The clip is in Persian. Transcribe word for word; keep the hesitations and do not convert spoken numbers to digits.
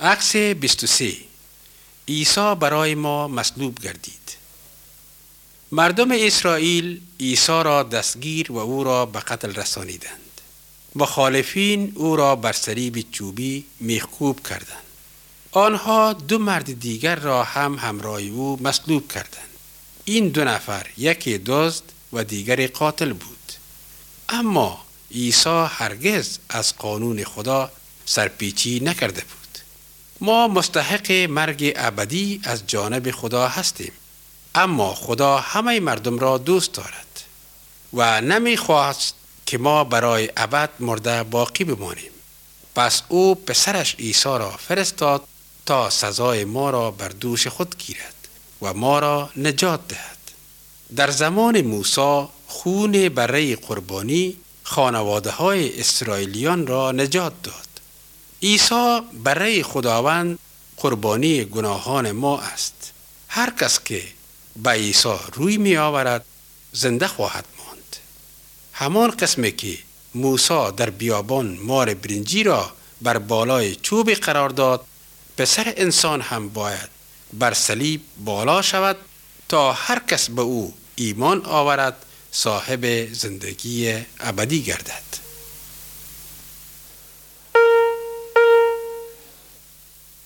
عکس بیست و سه. عیسی برای ما مصلوب گردید. مردم اسرائیل عیسی را دستگیر و او را به قتل رسانیدند. مخالفین او را بر صلیب چوبی میخکوب کردند. آنها دو مرد دیگر را هم همراه او مصلوب کردند. این دو نفر، یکی دزد و دیگری قاتل بود. اما عیسی هرگز از قانون خدا سرپیچی نکرده بود. ما مستحق مرگ ابدی از جانب خدا هستیم، اما خدا همه مردم را دوست دارد و نمیخواست که ما برای ابد مرده باقی بمانیم. پس او پسرش عیسی را فرستاد تا سزای ما را بر دوش خود گیرد و ما را نجات دهد. در زمان موسی خون برای قربانی خانواده های اسرائیلیان را نجات داد. عیسی برای خداوند قربانی گناهان ما است. هر کس که به عیسی روی می آورد زنده خواهد ماند. همان قسمی که موسی در بیابان مار برنجی را بر بالای چوب قرار داد، پسر انسان هم باید بر صلیب بالا شود تا هر کس به او ایمان آورد صاحب زندگی ابدی گردد.